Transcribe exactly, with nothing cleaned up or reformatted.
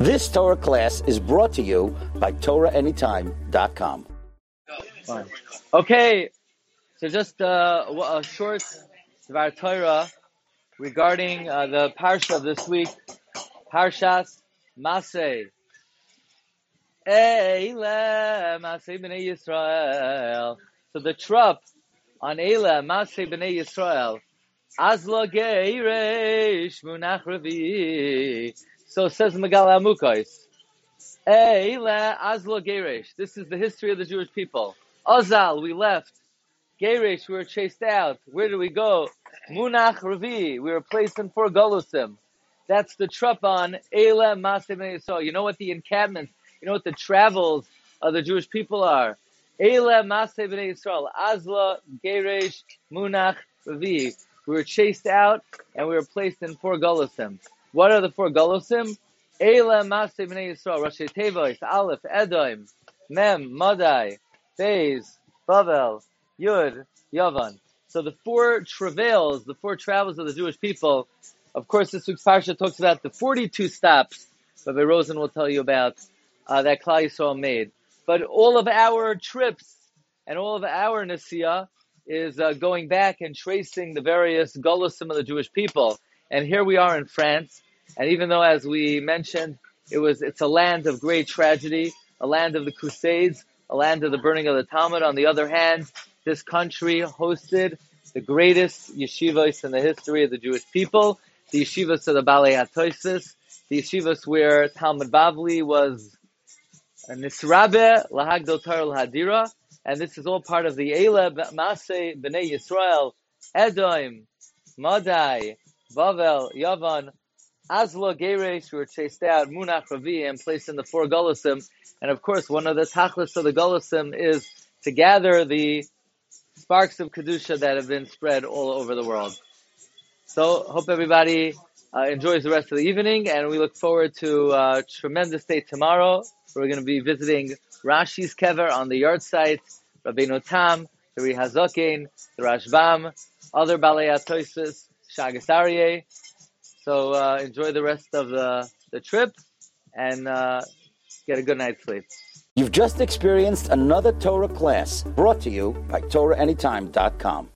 This Torah class is brought to you by Torah Anytime dot com. Fine. Okay, so just uh, a short Dvar Torah regarding uh, the parsha of this week, Parshas Masei. Eile Masei B'nai Yisrael. So the trup on Eile Masei B'nai Yisrael. Azla Geiresh Munach Revi. So says Megal Amukos. Eile Azla Geiresh. This is the history of the Jewish people. Azal, we left. Geiresh, we were chased out. Where did we go? Munach Revi. We were placed in four Golusim. That's the trup on Eile Masei B'nai Yisrael. You know what the encampments, you know what the travels of the Jewish people are. Eile Masei B'nai Yisrael. Azla Geiresh Munach Revi. We were chased out and we were placed in four Golusim. What are the four Golusim? Eile Masei B'nai Yisrael. Rashi Tevois, Aleph, Edom, Mem, Madai, Beis, Bavel, Yud, Yavan. So the four travails, the four travels of the Jewish people. Of course, this week's parsha talks about the forty-two stops that Rabbi Rosen will tell you about uh, that Klal Yisrael made. But all of our trips and all of our Nesiyah is uh, going back and tracing the various Golusim of the Jewish people. And here we are in France. And even though, as we mentioned, it was it's a land of great tragedy, a land of the Crusades, a land of the burning of the Talmud. On the other hand, this country hosted the greatest yeshivas in the history of the Jewish people, the yeshivas of the Balei HaTosfos, the yeshivas where Talmud Bavli was a Nisrabe, Lahagdol Torah L'Hadira, and this is all part of the Eile Masei B'nai Yisrael, Edom, Madai, Bavel, Yavan, Azla Geiresh, we were chased out, Munach Revi, and placed in the four Golusim. And of course, one of the tachlis of the Golusim is to gather the sparks of Kedusha that have been spread all over the world. So, hope everybody uh, enjoys the rest of the evening, and we look forward to a tremendous day tomorrow. We're going to be visiting Rashi's Kever on the yard site, Rabbeinu Tam, the Ri Hazokin, the Rashbam, other Balei HaTosfos, Shagas Aryeh. So uh, enjoy the rest of the, the trip and uh, get a good night's sleep. You've just experienced another Torah class brought to you by Torah Anytime dot com.